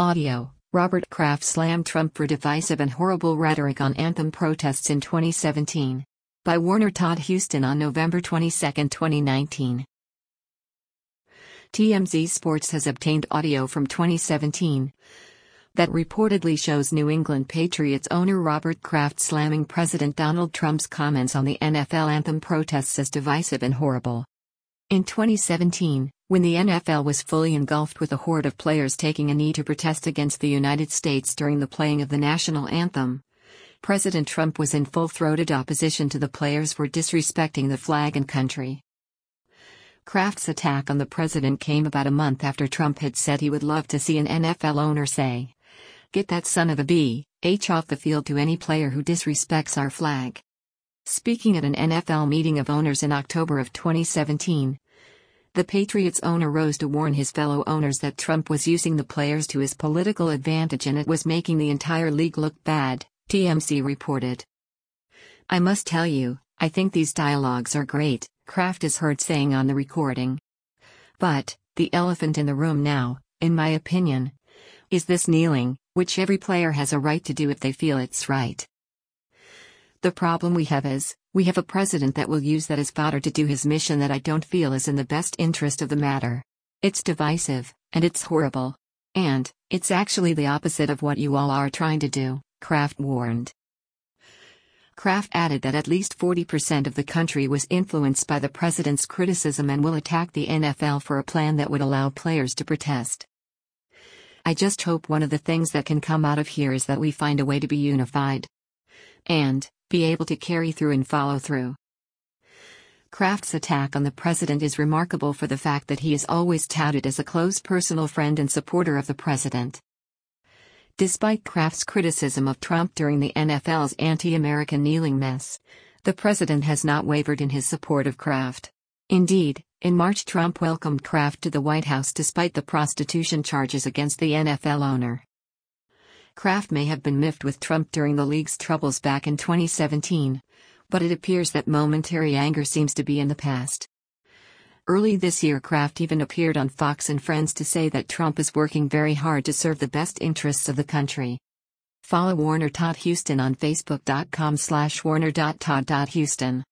Audio: Robert Kraft slammed Trump for divisive and horrible rhetoric on anthem protests in 2017. By Warner Todd Huston on November 22, 2019. TMZ Sports has obtained audio from 2017 that reportedly shows New England Patriots owner Robert Kraft slamming President Donald Trump's comments on the NFL anthem protests as divisive and horrible. In 2017, when the NFL was fully engulfed with a horde of players taking a knee to protest against the United States during the playing of the national anthem, President Trump was in full-throated opposition to the players for disrespecting the flag and country. Kraft's attack on the president came about a month after Trump had said he would love to see an NFL owner say, "Get that son of a bitch off the field to any player who disrespects our flag." Speaking at an NFL meeting of owners in October of 2017, the Patriots owner rose to warn his fellow owners that Trump was using the players to his political advantage and it was making the entire league look bad, TMZ reported. "I must tell you, I think these dialogues are great," Kraft is heard saying on the recording. "But, the elephant in the room now, in my opinion, is this kneeling, which every player has a right to do if they feel it's right. The problem we have is, we have a president that will use that as fodder to do his mission that I don't feel is in the best interest of the matter. It's divisive, and it's horrible. And, it's actually the opposite of what you all are trying to do," Kraft warned. Kraft added that at least 40% of the country was influenced by the president's criticism and will attack the NFL for a plan that would allow players to protest. "I just hope one of the things that can come out of here is that we find a way to be unified. And be able to carry through and follow through." Kraft's attack on the president is remarkable for the fact that he is always touted as a close personal friend and supporter of the president. Despite Kraft's criticism of Trump during the NFL's anti-American kneeling mess, the president has not wavered in his support of Kraft. Indeed, in March Trump welcomed Kraft to the White House despite the prostitution charges against the NFL owner. Kraft may have been miffed with Trump during the league's troubles back in 2017, but it appears that momentary anger seems to be in the past. Early this year Kraft even appeared on Fox and Friends to say that Trump is working very hard to serve the best interests of the country. Follow Warner Todd Huston on Facebook.com/warner.todd.huston.